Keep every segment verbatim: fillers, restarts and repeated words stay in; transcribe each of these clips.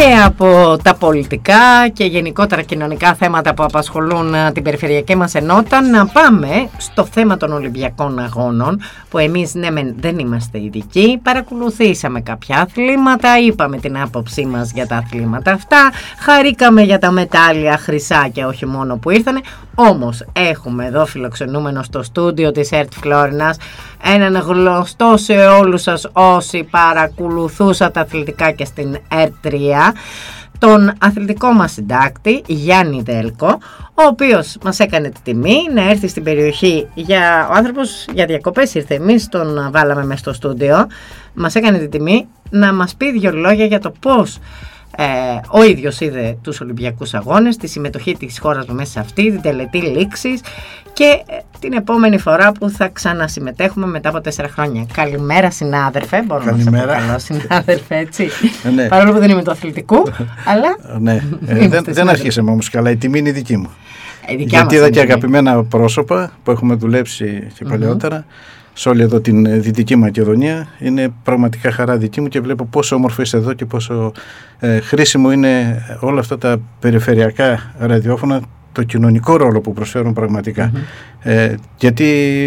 και από τα πολιτικά και γενικότερα κοινωνικά θέματα που απασχολούν την περιφερειακή μας ενότητα, να πάμε στο θέμα των Ολυμπιακών Αγώνων, που εμείς ναι μεν δεν είμαστε ειδικοί, παρακολουθήσαμε κάποια αθλήματα, είπαμε την άποψή μας για τα αθλήματα αυτά, χαρήκαμε για τα μετάλλια χρυσά και όχι μόνο που ήρθανε. Όμως έχουμε εδώ φιλοξενούμενο στο στούντιο της ΕΡΤ Φλόρινας έναν γνωστό σε όλους σας όσοι παρακολουθούσατε αθλητικά και στην ΕΡΤ τρία, τον αθλητικό μας συντάκτη Γιάννη Δέλκο, ο οποίος μας έκανε τη τιμή να έρθει στην περιοχή. Για, ο άνθρωπος για διακοπές ήρθε, εμείς τον βάλαμε μες στο στούντιο, μας έκανε τη τιμή να μας πει δύο λόγια για το πώς Ε, ο ίδιος είδε τους Ολυμπιακούς Αγώνες, τη συμμετοχή της χώρας μέσα σε αυτή, την τελετή λήξης και ε, την επόμενη φορά που θα ξανασυμμετέχουμε μετά από τέσσερα χρόνια. Καλημέρα συνάδελφε, μπορώ Καλημέρα. να σε πω καλό συνάδελφε, έτσι. Ναι. Παρόλο που δεν είμαι του αθλητικού, αλλά ναι. ε, δεν, δεν αρχίσαμε όμως καλά, η τιμή είναι η δική μου. Ε, Γιατί είδα και αγαπημένα πρόσωπα που έχουμε δουλέψει και παλαιότερα mm-hmm. σε όλη εδώ την Δυτική Μακεδονία. Είναι πραγματικά χαρά δική μου και βλέπω πόσο όμορφο είσαι εδώ και πόσο ε, χρήσιμο είναι όλα αυτά τα περιφερειακά ραδιόφωνα, το κοινωνικό ρόλο που προσφέρουν πραγματικά. Mm-hmm. Ε, γιατί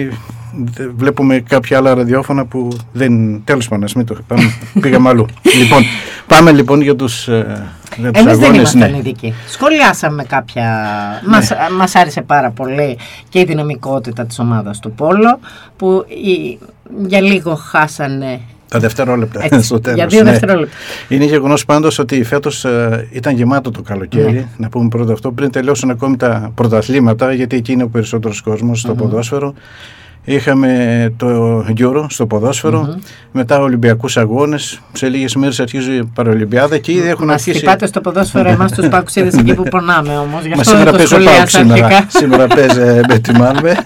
βλέπουμε κάποια άλλα ραδιόφωνα που δεν... Τέλος πάντων, μην το πάμε, πήγαμε αλλού. Λοιπόν, πάμε λοιπόν για τους, ε, για τους Εμείς αγώνες. δεν ήμασταν ναι. ειδικοί. Σχολιάσαμε κάποια... Ναι. Μας, μας άρεσε πάρα πολύ και η δυναμικότητα της ομάδας του Πόλο, που η, για λίγο χάσανε... Τα δευτερόλεπτα. Έτσι, στο τέλος. Για δύο ναι. δευτερόλεπτα. Είναι γεγονός πάντως ότι φέτος ε, ήταν γεμάτο το καλοκαίρι. Ναι. Να πούμε πρώτα αυτό, πριν τελειώσουν ακόμη τα πρωταθλήματα, γιατί εκεί είναι ο περισσότερος κόσμος στο mm-hmm. ποδόσφαιρο. Είχαμε το Euro στο ποδόσφαιρο, mm-hmm. μετά Ολυμπιακούς Αγώνες. Σε λίγες μέρες αρχίζει η Παραολυμπιάδα και ήδη έχουν Μας αρχίσει. χτυπάτε στο ποδόσφαιρο εμάς τους παουξίδες εκεί που πονάμε όμως. Γι' Μα αυτό σήμερα το παίζω πάω σήμερα. Σήμερα παίζει με τη Μάλμε.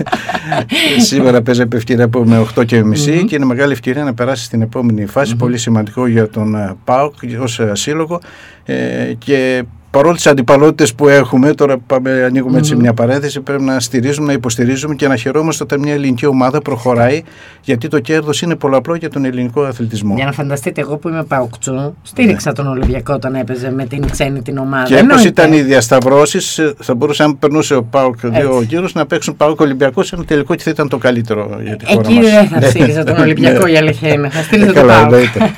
Σήμερα παίζει ευκαιρία από με οκτώ και μισή mm-hmm. και είναι μεγάλη ευκαιρία να περάσει στην επόμενη φάση. Mm-hmm. Πολύ σημαντικό για τον ΠΑΟΚ ως σύλλογο. Ε, και παρόλο τις αντιπαλότητες που έχουμε, τώρα πάμε, ανοίγουμε έτσι mm-hmm. μια παρένθεση, πρέπει να στηρίζουμε, να υποστηρίζουμε και να χαιρόμαστε όταν μια ελληνική ομάδα προχωράει, γιατί το κέρδος είναι πολλαπλό για τον ελληνικό αθλητισμό. Για να φανταστείτε, εγώ που είμαι παοκτσού, στήριξα ναι. τον Ολυμπιακό όταν έπαιζε με την ξένη την ομάδα. Και όπως ήταν οι διασταυρώσεις, θα μπορούσε, αν περνούσε ο ΠΑΟΚ δύο γύρους, να παίξουν ΠΑΟΚ Ολυμπιακό σε ένα τελικό και θα ήταν το καλύτερο για τη χώρα μας. Εκεί δεν θα στήριζα τον Ολυμπιακό, η αλήθεια είναι. Θα στήριζα τον ΠΑΟΚ.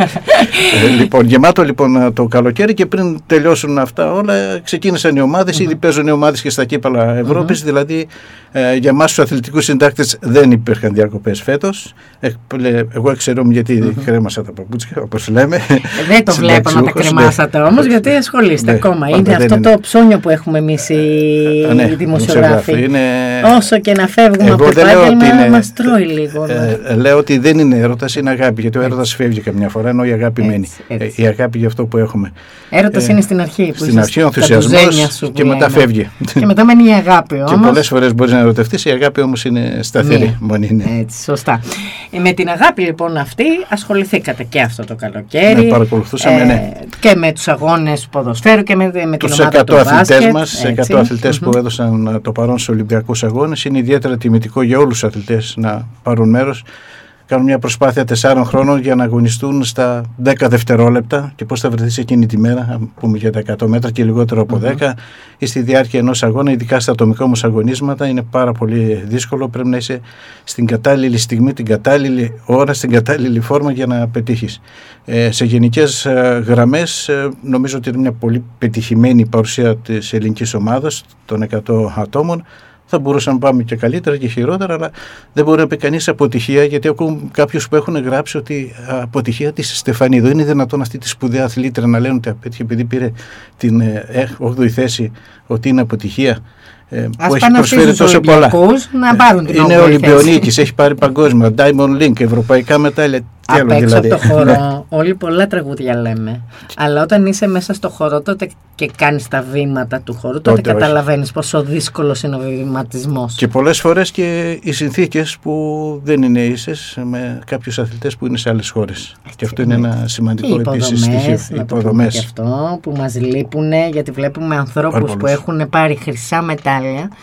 Λοιπόν, γεμάτο λοιπόν το καλοκαίρι και πριν τελειώσουν αυτά όλα, ξεκίνησαν οι ομάδες, mm-hmm. ήδη παίζουν οι ομάδες και στα κύπελα Ευρώπης, mm-hmm. δηλαδή ε, για εμάς τους αθλητικούς συντάκτες δεν υπήρχαν διακοπές φέτος. Ε, εγώ εξαιρόμαι γιατί mm-hmm. κρέμασα τα παπούτσια, όπως λέμε. Δεν το βλέπω να τα κρεμάσατε ναι. όμως, γιατί ασχολείστε ναι, ακόμα. Είναι αυτό είναι. Το ψώνιο που έχουμε εμείς οι, ναι, οι δημοσιογράφοι. Είναι... Όσο και να φεύγουμε εγώ από το επάγγελμα, είναι... μας τρώει λίγο. Ε, ε, λέω ότι δεν είναι έρωτας, είναι αγάπη, γιατί ο έρωτας φεύγει καμιά φορά, ενώ η αγάπη μένει. Ε, η αγάπη για αυτό που έχουμε. Έρωτας ε, είναι στην αρχή. Που στην αρχή ο ενθουσιασμός και μετά φεύγει. Και μετά μένει η αγάπη όμως. Και πολλές φορές μπορείς να ερωτευτείς, η αγάπη όμως είναι σταθερή. Έτσι, σωστά. Με την αγάπη λοιπόν αυτή ασχοληθήκατε και αυτό το καλοκαίρι. Ναι, παρακολουθούσαμε, ναι. Και με τους αγώνες ποδοσφαίρου και με, με την ομάδα του μπάσκετ. Τους εκατό αθλητές μας, εκατό αθλητές mm-hmm. που έδωσαν το παρόν στους Ολυμπιακούς Αγώνες. Είναι ιδιαίτερα τιμητικό για όλους τους αθλητές να πάρουν μέρος. Κάνουν μια προσπάθεια τεσσάρων χρόνων για να αγωνιστούν στα δέκα δευτερόλεπτα και πώς θα βρεθείς εκείνη τη μέρα, αν πούμε για τα εκατό μέτρα και λιγότερο από δέκα, mm-hmm. ή στη διάρκεια ενός αγώνα, ειδικά στα ατομικά όμως αγωνίσματα, είναι πάρα πολύ δύσκολο. Πρέπει να είσαι στην κατάλληλη στιγμή, την κατάλληλη ώρα, στην κατάλληλη φόρμα για να πετύχεις. Ε, σε γενικές ε, γραμμές, ε, νομίζω ότι είναι μια πολύ πετυχημένη παρουσία της ελληνικής ομάδας των εκατό ατόμων. Θα μπορούσαμε να πάμε και καλύτερα και χειρότερα, αλλά δεν μπορεί να πει κανείς αποτυχία, γιατί ακούω κάποιους που έχουν γράψει ότι αποτυχία της Στεφανίδου. Είναι δυνατόν αυτή τη σπουδαία αθλήτρια να λένε ότι απέτυχε επειδή πήρε την όγδοη θέση, ότι είναι αποτυχία? Ε, που έχει προσφέρει τόσο πολλά. Να πάρουν την είναι Ολυμπιονίκης, έχει πάρει παγκόσμια, Diamond Link, ευρωπαϊκά μετάλλια. Απ' έξω δηλαδή. Από το χώρο, όλοι πολλά τραγούδια λέμε. Αλλά όταν είσαι μέσα στο χώρο, τότε και κάνεις τα βήματα του χώρου, τότε, τότε καταλαβαίνεις πόσο δύσκολος είναι ο βηματισμός. Και πολλές φορές και οι συνθήκες που δεν είναι ίσες με κάποιους αθλητές που είναι σε άλλες χώρες. Έτσι, και αυτό είναι ένα σημαντικό επίσης στοιχείο. Οι υποδομές, και αυτό που μας λείπουν, γιατί βλέπουμε ανθρώπους που έχουν πάρει χρυσά μετάλλια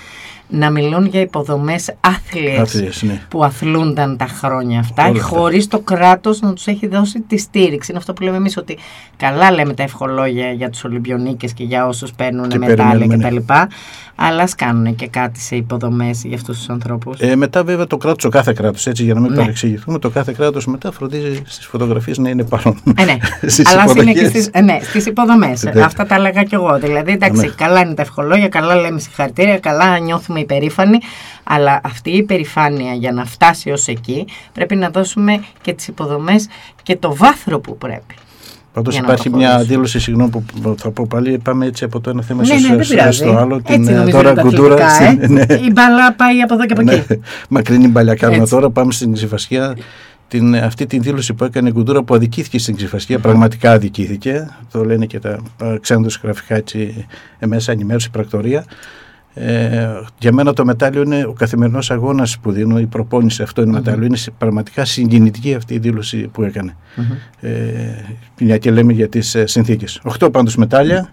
να μιλούν για υποδομές άθλιες, άθλιες ναι. που αθλούνταν τα χρόνια αυτά, χωρίς το κράτος να τους έχει δώσει τη στήριξη. Είναι αυτό που λέμε εμείς, ότι καλά λέμε τα ευχολόγια για τους Ολυμπιονίκες και για όσους παίρνουν μετάλλια κτλ. Αλλά ας κάνουν και κάτι σε υποδομές για αυτούς τους ανθρώπους. Ε, μετά βέβαια το κράτος, ο κάθε κράτος, έτσι για να μην ναι. παρεξηγηθούμε, το κάθε κράτος μετά φροντίζει στις φωτογραφίες να είναι παρόν. Ε, ναι. Αλλά είναι και στις, ε, ναι, στις υποδομές. Αυτά τα έλεγα κι εγώ. Δηλαδή, εντάξει, ναι. καλά είναι τα ευχολόγια, καλά λέμε συγχαρητήρια, καλά νιώθουμε υπερήφανοι, αλλά αυτή η υπερηφάνεια για να φτάσει ως εκεί πρέπει να δώσουμε και τις υποδομές και το βάθρο που πρέπει. Πάντως υπάρχει μια δήλωση, συγγνώμη που θα πω πάλι, πάμε έτσι από το ένα θέμα ναι, στο, ναι, στο, στο άλλο. Έτσι την τώρα Γκουντούρα. Ε. Ναι. Η μπάλα πάει από εδώ και από εκεί. Ναι. Μακρινή μπαλιά κάνουμε τώρα, πάμε στην Ξηφασιά. Την, αυτή την δήλωση που έκανε η Γκουντούρα που αδικήθηκε στην Ξηφασιά, mm-hmm. πραγματικά αδικήθηκε. Το λένε και τα ξένοδοσιογραφικά έτσι μέσα, ενημέρωση, πρακτορία. Ε, για μένα το μετάλλιο είναι ο καθημερινός αγώνας που δίνω, η προπόνηση αυτό είναι mm-hmm. μετάλλιο. Είναι πραγματικά συγκινητική αυτή η δήλωση που έκανε. Mm-hmm. Ε, μια και λέμε για τις ε, συνθήκες. Οχτώ πάντως μετάλλια,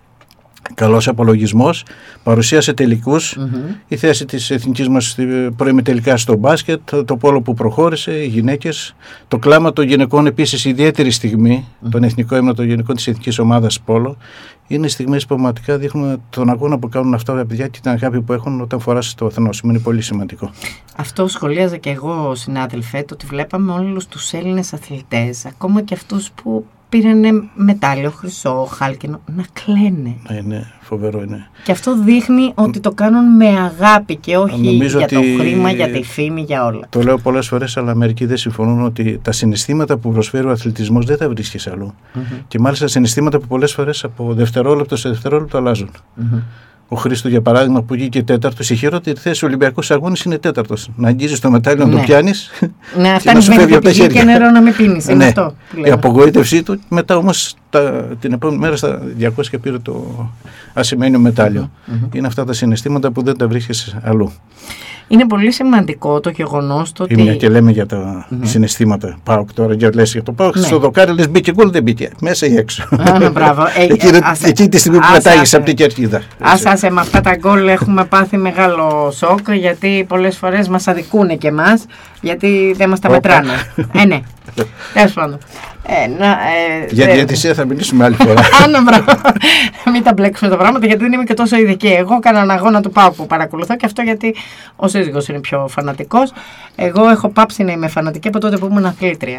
καλός απολογισμός, παρουσίασε τελικούς, mm-hmm. η θέση της εθνικής μας πρώιμη τελικά στο μπάσκετ, το, το πόλο που προχώρησε, οι γυναίκες, το κλάμα των γυναικών επίσης ιδιαίτερη στιγμή, mm-hmm. τον εθνικό έμνο των γυναικών της εθνικής ομάδας πόλο. Είναι στιγμές που πραγματικά δείχνουν τον αγώνα που κάνουν αυτά τα παιδιά και την αγάπη που έχουν όταν φοράς το αθνόσημο. Είναι πολύ σημαντικό. Αυτό σχολίαζα και εγώ, συνάδελφε, το ότι βλέπαμε όλους τους Έλληνες αθλητές, ακόμα και αυτούς που πήρανε μετάλλιο, χρυσό, χάλκινο, να κλαίνε. Ναι, ναι, φοβερό είναι. Και αυτό δείχνει ότι το κάνουν με αγάπη και όχι Νομίζω για το ότι... χρήμα, για τη φήμη, για όλα. Το λέω πολλές φορές, αλλά μερικοί δεν συμφωνούν ότι τα συναισθήματα που προσφέρει ο αθλητισμός δεν τα βρίσκεις αλλού. Mm-hmm. Και μάλιστα συναισθήματα που πολλές φορές από δευτερόλεπτο σε δευτερόλεπτο αλλάζουν. Mm-hmm. Ο Χρήστο, για παράδειγμα, που βγήκε τέταρτος, η χειρότερη θέση στους Ολυμπιακούς Αγώνες είναι τέταρτος. Να αγγίζεις το μετάλλιο, να ναι. το πιάνεις. Ναι, αυτά είναι με το πηγή και νερό να μην πίνεις. Είναι ναι. αυτό που η απογοήτευσή του. Μετά όμως τα, την επόμενη μέρα στα διακόσια πήρε το ασημένιο μετάλλιο. Mm-hmm. Είναι αυτά τα συναισθήματα που δεν τα βρίσκεις αλλού. Είναι πολύ σημαντικό το γεγονός το ότι. Μια και λέμε για τα mm-hmm. συναισθήματα. Πάω τώρα για λες για το πάω. Ναι. Στο δοκάρι λες μπήκε γκολ, δεν μπήκε. Μέσα ή έξω. Α, μπράβο. Ε, εκεί, ε, άσε, εκεί τη στιγμή που πετάγεις από την κερκίδα. Άσε με αυτά τα γκολ έχουμε πάθει μεγάλο σοκ, γιατί πολλές φορές μας αδικούνε και εμάς, γιατί δεν μας τα μετράνε. Ε, ναι. Τέλος πάντων. Ε, να, ε, για τη διαιτησία θα μιλήσουμε άλλη φορά. Άνα, μπράβο. Μην τα μπλέξουμε τα πράγματα, γιατί δεν είμαι και τόσο ειδική. Εγώ έκανα έναν αγώνα του ΠΑΟΚ που παρακολουθώ, και αυτό γιατί ο σύζυγος είναι πιο φανατικός. Εγώ έχω πάψει να είμαι φανατική από τότε που ήμουν αθλήτρια.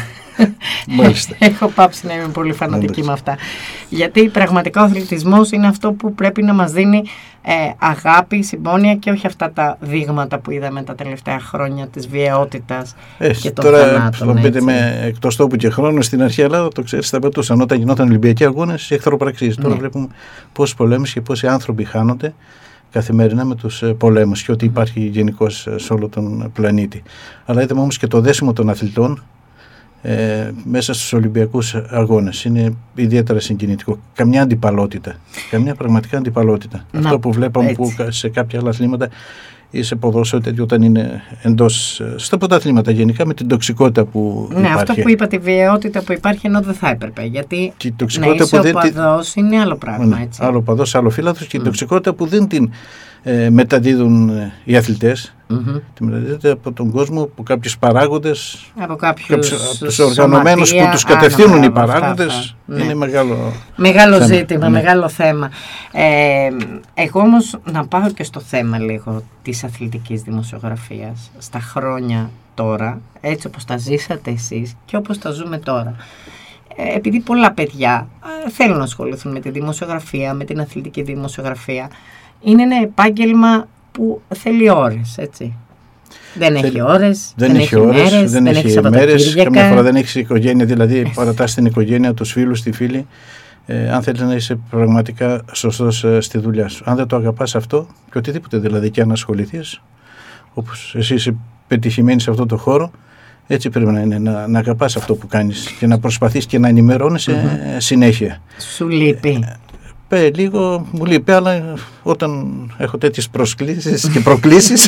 Έχω πάψει να είμαι πολύ φανατική με αυτά. Γιατί πραγματικά ο αθλητισμός είναι αυτό που πρέπει να μας δίνει ε, αγάπη, συμπόνια, και όχι αυτά τα δείγματα που είδαμε τα τελευταία χρόνια της βιαιότητας ε, και των τώρα, θανάτων. Τώρα, πείτε με εκτός τόπου και χρόνου, στην αρχή Ελλάδα, το ξέρεις, θα πετούσαν όταν γινόταν Ολυμπιακοί Αγώνες, εχθροπραξίες. Ναι. Τώρα βλέπουμε πόσοι πολέμους και πόσοι άνθρωποι χάνονται καθημερινά με τους πολέμους και ό,τι υπάρχει γενικώς σε όλο τον πλανήτη. Αλλά είδαμε όμως και το δέσιμο των αθλητών Ε, μέσα στους Ολυμπιακούς Αγώνες. Είναι ιδιαίτερα συγκινητικό. Καμιά αντιπαλότητα. Καμιά πραγματικά αντιπαλότητα. Να, αυτό που βλέπαμε που σε κάποια άλλα αθλήματα ή σε ποδόσφαιρο τέτοιο, όταν είναι εντός, στα πρωταθλήματα γενικά, με την τοξικότητα που ναι, υπάρχει. Ναι, αυτό που είπα, τη βιαιότητα που υπάρχει, ενώ δεν θα έπρεπε. Γιατί και η τοξικότητα ναι, που δεν παδός είναι άλλο πράγμα. Έτσι. Άλλο παδός, άλλο φύλαθος, και mm. η τοξικότητα που δεν την ε, μεταδίδουν ε, οι αθλητές. Mm-hmm. Τη μεταδίδεται από τον κόσμο, από κάποιους παράγοντες, από κάποιους τους οργανωμένους που τους κατευθύνουν οι παράγοντες. Ναι. Είναι μεγάλο, μεγάλο θέμα. ζήτημα, ναι. μεγάλο θέμα. Ε, εγώ όμως να πάω και στο θέμα λίγο της αθλητικής δημοσιογραφίας στα χρόνια τώρα, έτσι όπως τα ζήσατε εσείς και όπως τα ζούμε τώρα. Ε, επειδή πολλά παιδιά ε, θέλουν να ασχοληθούν με τη δημοσιογραφία, με την αθλητική δημοσιογραφία, είναι ένα επάγγελμα που θέλει ώρες, έτσι. Δεν Θέλ... έχει ώρες, δεν, δεν έχει ώρες, μέρες, δεν, δεν έχει μέρες, καμιά φορά δεν έχει οικογένεια, δηλαδή παρατάς την οικογένεια, τους φίλους, τη φίλη. Ε, αν θέλεις να είσαι πραγματικά σωστός ε, στη δουλειά σου. Αν δεν το αγαπάς αυτό, και οτιδήποτε δηλαδή και αν ασχοληθείς, όπως εσύ είσαι πετυχημένη σε αυτό το χώρο, έτσι πρέπει να είναι, να, να αγαπάς αυτό που κάνεις και να προσπαθείς και να ενημερώνεσαι mm-hmm. συνέχεια. Σου λείπει. Ε, λείπε λίγο, μου λείπε, αλλά όταν έχω τέτοιες προσκλήσεις και προκλήσεις.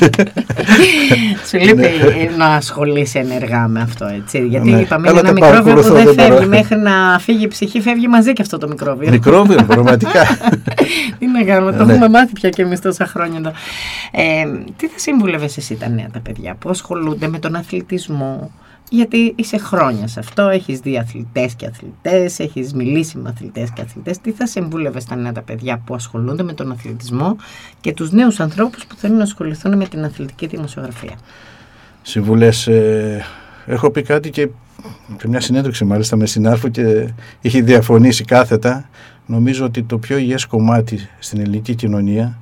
Σου λείπει να ασχολείσαι ενεργά με αυτό, έτσι. Γιατί Ναι. είπαμε Αλλά είναι ένα το μικρόβιο που παρακολουθώ, δεν δεν φεύγει μπορώ. μέχρι να φύγει η ψυχή, φεύγει μαζί και αυτό το μικρόβιο. Μικρόβιο, πραγματικά. Τι να κάνουμε, το Ναι. έχουμε μάθει πια και εμείς τόσα χρόνια εδώ. Ε, τι θα σύμβουλευες εσύ τα νέα τα παιδιά που ασχολούνται με τον αθλητισμό? Γιατί είσαι χρόνια σε αυτό, έχεις δει αθλητές και αθλητές, έχεις μιλήσει με αθλητές και αθλητές. Τι θα συμβούλευες τα νέα τα παιδιά που ασχολούνται με τον αθλητισμό και τους νέους ανθρώπους που θέλουν να ασχοληθούν με την αθλητική δημοσιογραφία? Συμβουλές, ε, έχω πει κάτι και σε μια συνέντευξη μάλιστα με συνάρφο και είχε διαφωνήσει κάθετα. Νομίζω ότι το πιο υγιές κομμάτι στην ελληνική κοινωνία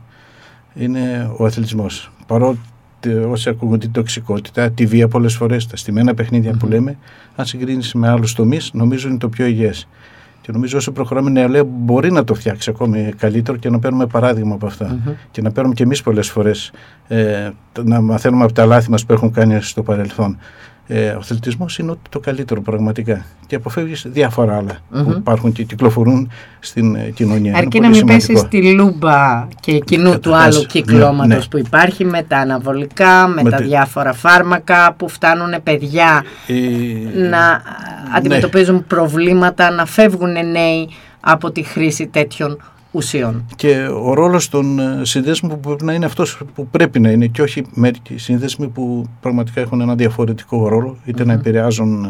είναι ο αθλητισμός. Παρότι όσοι ακούγονται την τοξικότητα, τη βία πολλές φορές, τα στημένα παιχνίδια mm-hmm. που λέμε, αν συγκρίνεις με άλλους τομείς, νομίζω είναι το πιο υγιές. Και νομίζω όσο προχωράμε η νεολαία μπορεί να το φτιάξει ακόμη καλύτερο και να παίρνουμε παράδειγμα από αυτά. Mm-hmm. Και να παίρνουμε και εμείς πολλές φορές ε, να μαθαίνουμε από τα λάθη μας που έχουν κάνει στο παρελθόν. Ε, ο αθλητισμός είναι το καλύτερο πραγματικά και αποφεύγεις διάφορα άλλα mm-hmm. που υπάρχουν και κυκλοφορούν στην ε, κοινωνία. Αρκεί να μην πέσεις στη λούμπα και εκείνου του άλλου κυκλώματος ναι, ναι. που υπάρχει με τα αναβολικά, με, με τα τη... διάφορα φάρμακα που φτάνουν παιδιά ε, να αντιμετωπίζουν ναι. προβλήματα, να φεύγουν νέοι από τη χρήση τέτοιων ουσιών. Και ο ρόλος των συνδέσμων που πρέπει να είναι αυτός που πρέπει να είναι και όχι μερικοί σύνδεσμοι που πραγματικά έχουν ένα διαφορετικό ρόλο, είτε mm-hmm. να επηρεάζουν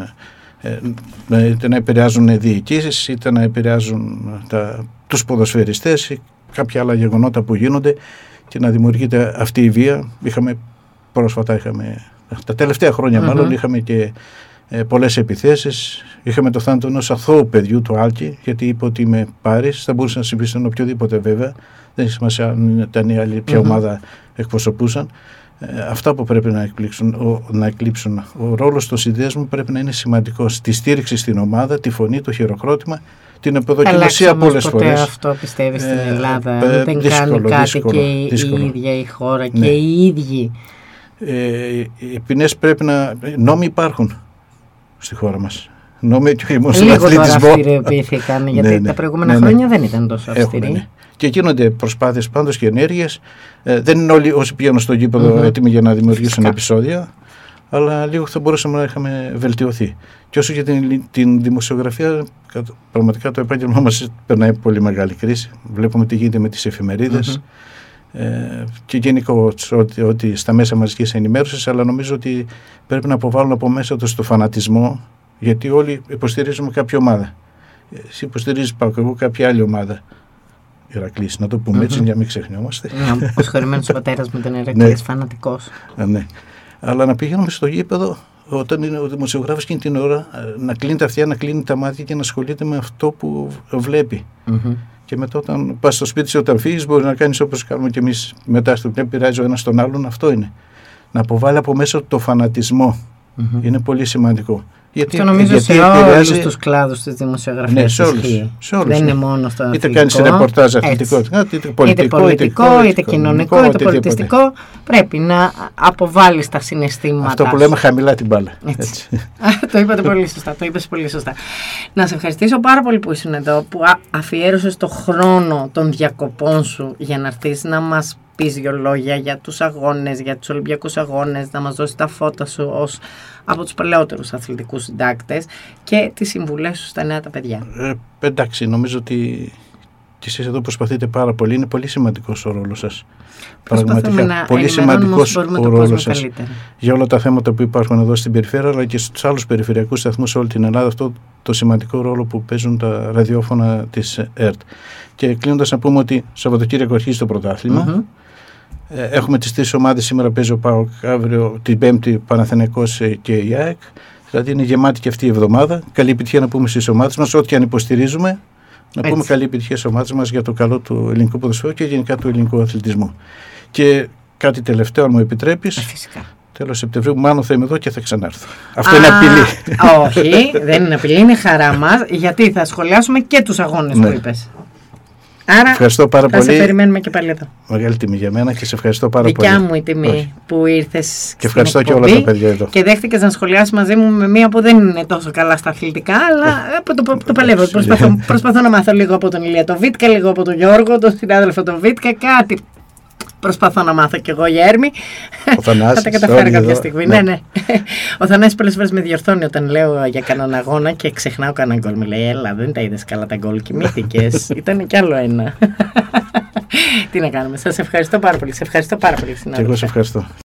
είτε να επηρεάζουν διοικήσεις, είτε να επηρεάζουν τα, τους ποδοσφαιριστές ή κάποια άλλα γεγονότα που γίνονται και να δημιουργείται αυτή η βία. Είχαμε πρόσφατα, είχαμε, τα τελευταία χρόνια mm-hmm. μάλλον είχαμε και Ε, πολλές επιθέσεις. Είχαμε το θάνατο ενός αθώου παιδιού, του Άλκη, γιατί είπε ότι είμαι Πάρης. Θα μπορούσε να συμβεί στον οποιοδήποτε βέβαια. Δεν έχει σημασία αν ήταν η άλλη ποια mm-hmm. ομάδα εκπροσωπούσαν. Ε, αυτά που πρέπει να εκλείψουν, ο, να εκλείψουν. Ο ρόλος των συνδέσμων πρέπει να είναι σημαντικός. Τη στήριξη στην ομάδα, τη φωνή, το χειροκρότημα, την επιδοκιμασία πολλές φορές. Αυτό πιστεύεις στην Ελλάδα? Ε, δεν δύσκολο, κάνει κάτι δύσκολο, και η, η ίδια η χώρα ναι. και οι ίδιοι. Ε, οι ποινές πρέπει να. Νόμοι υπάρχουν στη χώρα μας. Νόμοι και όχι μόνο στον αθλητισμό. Λίγο τώρα αυστηριοποιήθηκαν, γιατί ναι, ναι, τα προηγούμενα ναι, ναι. χρόνια δεν ήταν τόσο αυστηροί. Έχουμε, ναι. Και γίνονται προσπάθειες πάντως και ενέργειες. Ε, δεν είναι όλοι όσοι πηγαίνουν στο γήπεδο mm-hmm. έτοιμοι για να δημιουργήσουν Φυσικά. επεισόδια, αλλά λίγο θα μπορούσαμε να είχαμε βελτιωθεί. Και όσο για την, την δημοσιογραφία, πραγματικά το επάγγελμά μας περνάει πολύ μεγάλη κρίση. Βλέπουμε τι γίνεται με τις εφημερίδες. Mm-hmm. Ε, και γενικώ ότι, ότι στα μέσα μαζικής ενημέρωσης, αλλά νομίζω ότι πρέπει να αποβάλουν από μέσα τους το φανατισμό, γιατί όλοι υποστηρίζουμε κάποια ομάδα. Εσύ υποστηρίζεις πάω και εγώ κάποια άλλη ομάδα. Ηρακλής, να το πούμε mm-hmm. έτσι για να μην ξεχνιόμαστε. Ναι, ο συγχωρημένος ο πατέρας μου ήταν Ηρακλής, ναι. φανατικός. Α, ναι. Αλλά να πηγαίνουμε στο γήπεδο όταν είναι ο δημοσιογράφος εκείνη την ώρα να κλείνει τα αυτιά, να κλείνει τα μάτια και να ασχολείται με αυτό που βλέπει. Mm-hmm. Και μετά, όταν πας στο σπίτι σου, όταν φύγεις, μπορεί να κάνεις όπως κάνουμε και εμείς μετά στο πνεύμα, πειράζει ο ένας τον άλλον. Αυτό είναι. Να αποβάλει από μέσα το φανατισμό. Mm-hmm. Είναι πολύ σημαντικό. Γιατί, αυτό νομίζω γιατί σε επηρεάζει... όλους τους κλάδους της δημοσιογραφίας. Ναι, σε όλους, σε όλους. Δεν ναι. είναι μόνο στο είτε κάνεις ρεπορτάζ αθλητικό, είτε πολιτικό, είτε, πολιτικό, είτε, είτε κοινωνικό, είτε, είτε πολιτιστικό. Πρέπει να αποβάλεις τα συναισθήματα. Αυτό που λέμε χαμηλά την μπάλα. Έτσι. Έτσι. Το είπατε πολύ σωστά. Το είπες πολύ σωστά. Να σε ευχαριστήσω πάρα πολύ που ήσουν εδώ, που αφιέρωσες το χρόνο των διακοπών σου για να έρθεις να μας πεις δύο λόγια για τους αγώνες, για τους Ολυμπιακούς αγώνες, να μας δώσεις τα φώτα σου ως από τους παλαιότερους αθλητικούς συντάκτες και τις συμβουλές σου στα νέα τα παιδιά. Ε, εντάξει, νομίζω ότι και εσείς εδώ προσπαθείτε πάρα πολύ. Είναι πολύ σημαντικός ο ρόλος σας. Πραγματικά. Να πολύ σημαντικός ο ρόλος σας καλύτερα. Για όλα τα θέματα που υπάρχουν εδώ στην περιφέρεια, αλλά και στους άλλους περιφερειακούς σταθμούς σε όλη την Ελλάδα. Αυτό το σημαντικό ρόλο που παίζουν τα ραδιόφωνα της ΕΡΤ. Και κλείνοντας να πούμε ότι Σαββατοκύριακο αρχίζει το πρωτάθλημα. Mm-hmm. Έχουμε τις τρεις ομάδες. Σήμερα παίζει ο ΠΑΟΚ, αύριο την Πέμπτη Παναθηναϊκός και η ΑΕΚ. Δηλαδή είναι γεμάτη και αυτή η εβδομάδα. Καλή επιτυχία να πούμε στις ομάδες μας, ό,τι και αν υποστηρίζουμε. Να Έτσι. πούμε καλή επιτυχία στις ομάδες μας για το καλό του ελληνικού ποδοσφαίρου και γενικά του ελληνικού αθλητισμού. Και κάτι τελευταίο, αν μου επιτρέπεις. Φυσικά. Τέλος Σεπτεμβρίου, μάλλον θα είμαι εδώ και θα ξανάρθω. Αυτό Α, είναι απειλή. Όχι, δεν είναι απειλή, είναι χαρά μας, γιατί θα σχολιάσουμε και τους αγώνες ναι. που είπες. Άρα ευχαριστώ πάρα θα πολύ. σε περιμένουμε και πάλι εδώ. Μεγάλη τιμή για μένα και σε ευχαριστώ πάρα Δικιά πολύ. μου η τιμή Όχι. που ήρθες. Και ευχαριστώ στην και όλα εκπομπή τα παιδιά εδώ. Και δέχτηκες να σχολιάσεις μαζί μου με μία που δεν είναι τόσο καλά στα αθλητικά, αλλά το, το, το παλεύω. Προσπαθώ, προσπαθώ να μάθω λίγο από τον Ηλία το Βίτκα, λίγο από τον Γιώργο, τον συνάδελφο τον Βίτκα, κάτι. Προσπαθώ να μάθω κι εγώ για Έρμη. Θα τα καταφέρω κάποια στιγμή. Ναι, ναι. Ο Θανάσης πολλές φορές με διορθώνει όταν λέω για κανέναν αγώνα και ξεχνάω κανένα γκολ. Μου λέει, έλα, δεν τα είδες καλά τα γκολ, κοιμήθηκες. Ήταν κι άλλο ένα. Τι να κάνουμε. Σας ευχαριστώ πάρα πολύ. Σε ευχαριστώ πάρα πολύ, συνάδελφε. Και εγώ σε ευχαριστώ.